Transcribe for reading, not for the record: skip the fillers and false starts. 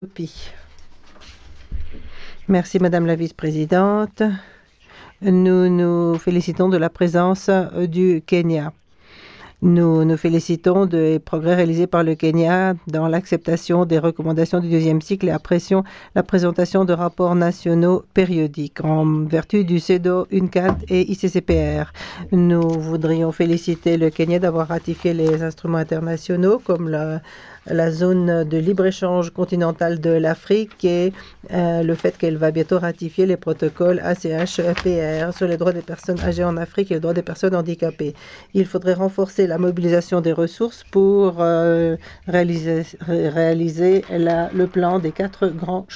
Merci Madame la Vice-présidente. Nous nous félicitons de la présence du Kenya. Nous nous félicitons des progrès réalisés par le Kenya dans l'acceptation des recommandations du deuxième cycle et apprécions la présentation de rapports nationaux périodiques en vertu du CEDAW, UNCAD et ICCPR. Nous voudrions féliciter le Kenya d'avoir ratifié les instruments internationaux comme la zone de libre-échange continentale de l'Afrique et le fait qu'elle va bientôt ratifier les protocoles ACH-EPR sur les droits des personnes âgées en Afrique et les droits des personnes handicapées. Il faudrait renforcer la mobilisation des ressources pour réaliser le plan des 4 grands